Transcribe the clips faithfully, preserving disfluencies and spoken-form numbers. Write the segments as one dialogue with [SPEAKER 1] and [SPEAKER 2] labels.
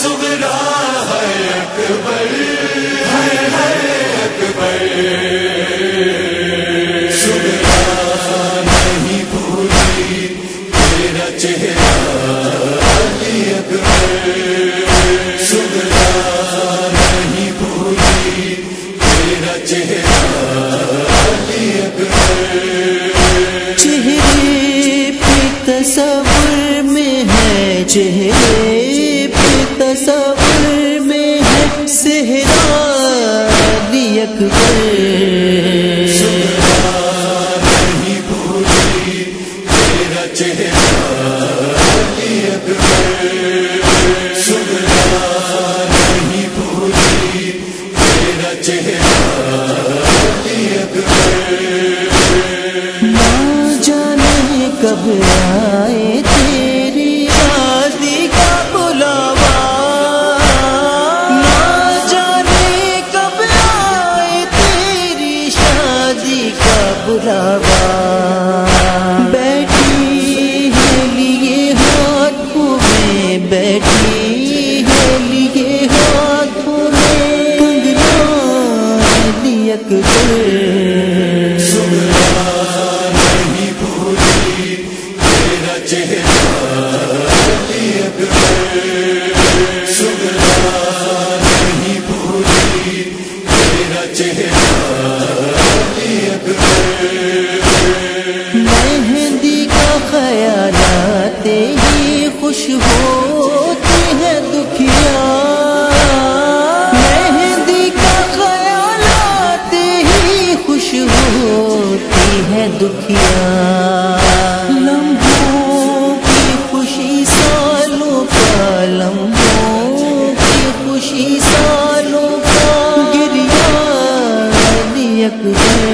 [SPEAKER 1] صغرا ہے اکبر ہے ہے اکبر صغرا نہیں بھولی تیرا چہرہ علی اکبر صغرا نہیں بھولی تیرا چہرہ علی اکبر
[SPEAKER 2] چہرے پہ تصور میں ہے چہرے پہ تصور میں ہے صحرا علی اکبر
[SPEAKER 1] صغرا نہیں بھولی تیرا چہرہ علی اکبر صغرا نہیں بھولی تیرا چہرہ علی اکبر
[SPEAKER 2] کب آئے تیری شادی کا بلاوا نہ جانے کب آئے تیری شادی کا بلاوا بیٹھی ہے لیے ہاتھوں میں بیٹھی ہے لیے ہاتھوں میں کنگنا علی اکبر
[SPEAKER 1] چہرہ علی اکبر صغرا نہیں بھولی تیرا چہرہ علی اکبر
[SPEAKER 2] مہندی کا خیال آتے ہی خوش ہوتی ہے دکھیا مہندی کا خیال آتے ہی خوش ہوتی ہے دکھیا لمحوں کی خوشی سالوں کا گریا علی اکبر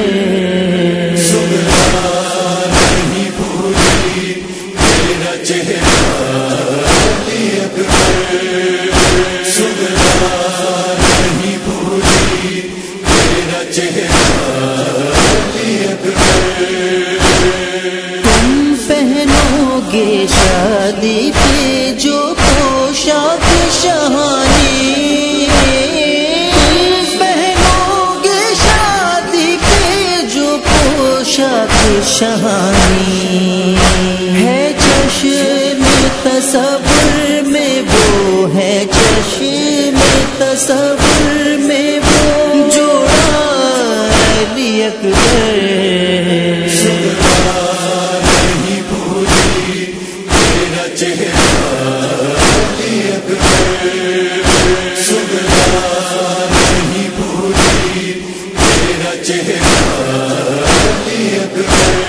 [SPEAKER 1] صغرا نہیں بھولی تیرا چہرہ علی اکبر صغرا نہیں بھولی تیرا چہرہ علی اکبر
[SPEAKER 2] تم پہنو گے شادی پہ جو پوشاک شہانی پہنو گے شادی پہ جو پوشاک شہانی ہے چشم تصور میں وہ ہے چشم تصور میں وہ جوڑا علی اکبر
[SPEAKER 1] نہیں بھولی تیرا چہرہ علی اکبر صغرا نہیں بھولی تیرا چہرہ علی اکبر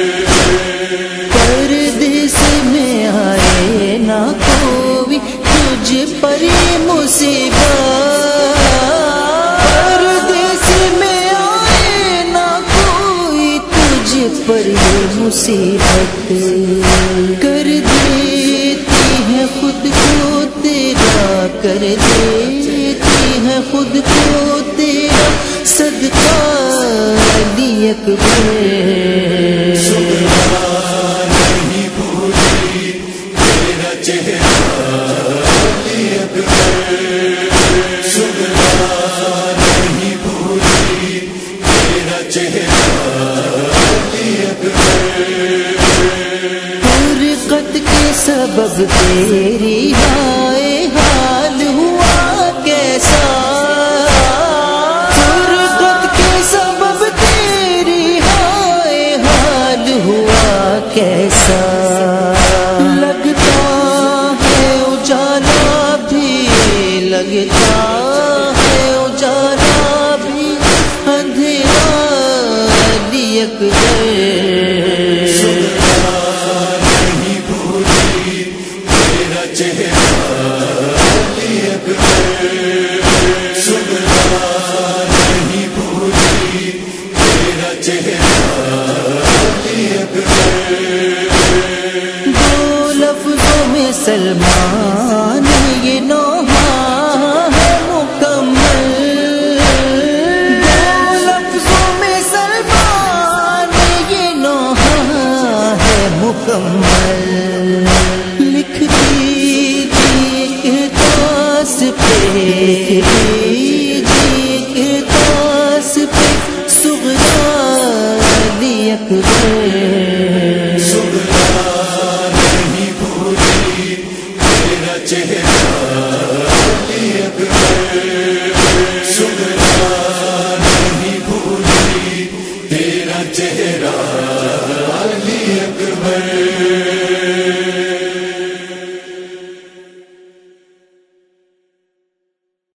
[SPEAKER 2] پردیس میں آئے نہ کوئی تجھ پر مصیبت پردیس میں آئے نہ کوئی تجھ پر مصیبت کر دیتی ہے خود کو تیرا کر دیتی ہے خود کو تیرا صدقہ علی اکبر
[SPEAKER 1] صغرا نہیں بھولی تیرا چہرہ علی اکبر صغرا نہیں بھولی تیرا چہرہ علی اکبر
[SPEAKER 2] فرقت کے سبب تیری ہائے حال ہوا کیسا فرقت کے سبب تیری ہائے حال ہوا کیسا لگتا ہے اجالا بھی لگتا ہے اجالا بھی اندھیرا علی اکبر
[SPEAKER 1] نہیں بھولی تیرا چہرہ علی اکبر صغرا نہیں بھولی تیرا چہرہ علی اکبر
[SPEAKER 2] دو لفظوں میں سلمان یہ نوحہ ہے مکمل دو لفظوں میں سلمان یہ نوحہ ہے مکمل لکھ دیجیے کہتا اکبر
[SPEAKER 1] سننا نہیں بھولی تیرا چہرہ